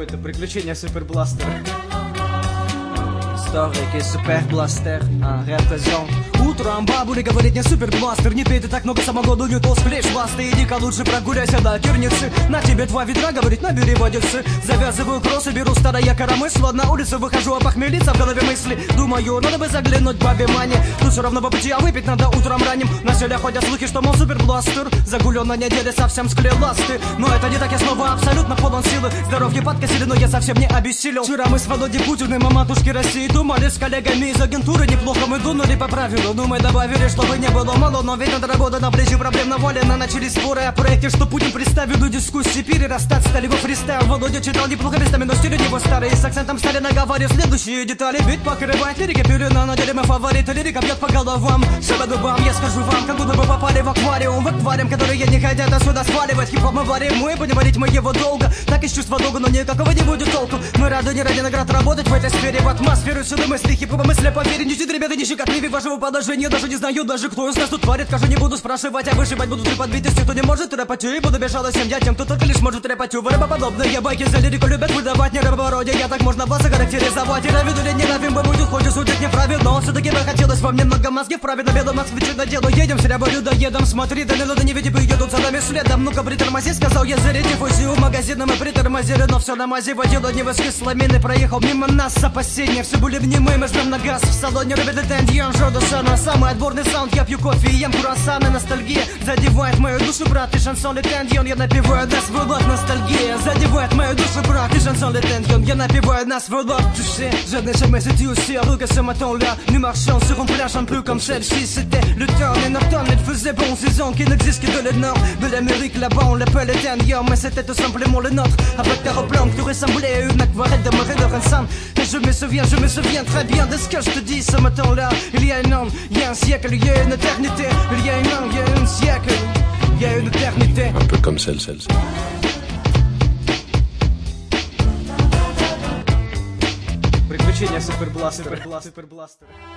какое-то приключение супербластера. Старый супербластер represent. Утром бабуля говорит, не супербластер, не пей ты так много самогону, не то склеишь ласты. Иди-ка лучше прогуляйся до кирницы. На тебе 2 ведра, говорит, набери водицы. Завязываю кроссы, беру старая коромысло. На улицу выхожу, а похмелиться в голове мысли. Думаю, надо бы заглянуть бабе Мане. Тут все равно по пути, а выпить надо утром ранним. На селе ходят слухи, что мол супербластер загулен на неделе, совсем склеил ласты. Но это не так, я снова абсолютно полон силы. Здоровье подкосили, но я совсем не обессилел. Вчера мы с Володей Путиным, матушки России, думали с коллегами из агентуры. Неплохо мы дунули по правилу. Ну мы добавили, чтобы не было мало. Но ведь надо работа на плечи, проблем навалено. Начались споры о проекте, что Путин представил. До дискуссии перерастать стали во фристайл. Володя читал неплохо местами, но стиль у него старый. С акцентом Сталина говорил следующие детали. Бит покрывает лирика Пюрина, на деле мы фавориты. Лирика бьет по головам, все по дубам. Я скажу вам, как будто бы попали в аквариум. В аквариум, которые не хотят отсюда сваливать. Хип-хоп мы варим, мы будем варить мы его долго. Так из чувства долго, но никакого не будет толку. Мы рады не ради наград работать в этой сфере. В атмосферу сюда мысли, хип-хоп мысли поверить. Не ребята, не щекотливее вашего положения. Даже не знаю, даже кто из нас тут творит. Скажу, не буду спрашивать, а вышибать будут ли подбитости. Кто не может рэпать, и буду безжалостен я тем, кто только лишь может рэпать. Рыбоподобные байки за лирику любят выдавать. Не рыбовороде, так можно вас охарактеризовать. И равен или не равен, вы будет хоть и судить неправильно. Но все-таки бы хотелось вам немного мозги вправить. На белом москвичу на дело едем, серебро людоедом. Смотри, да не надо, не види, едут за нами следом. Ну-ка притормози, сказал я, заряди фузию. Магазином мы притормозили, но все на мази водила. Не воскисло мины, проехал мимо нас с опасения. Все были внимы, мы жмем на газ. В салоне любит Тендион, Жо Душана. Самый отборный саунд, я пью кофе и ем круассаны. Ностальгия задевает мою душу, брат, и шансон Тендион. Я напиваю нас в улыб, ностальгия задевает мою душу, брат, et chanson Tendиon. Y'en a plus voir nas volop, tu sais. Je n'ai jamais été aussi heureux que ce matin-là. Nous marchions sur une plage un peu comme celle-ci. C'était le temps et notre temps, il faisait bon. Saison qui n'existe que de le nord de l'Amérique, là-bas on l'appelle Tendиon. Mais c'était tout simplement le nôtre. Avec ta robe blanche qui ressemblait à une aquarelle de Marie Laurencin. Et je me souviens très bien de ce que je te dis ce matin-là. Il y a un an, il y a un siècle, il y a une éternité. Il y a un an, il y a un siècle, il y a une éternité. Un peu comme celle. Приключения супербластера.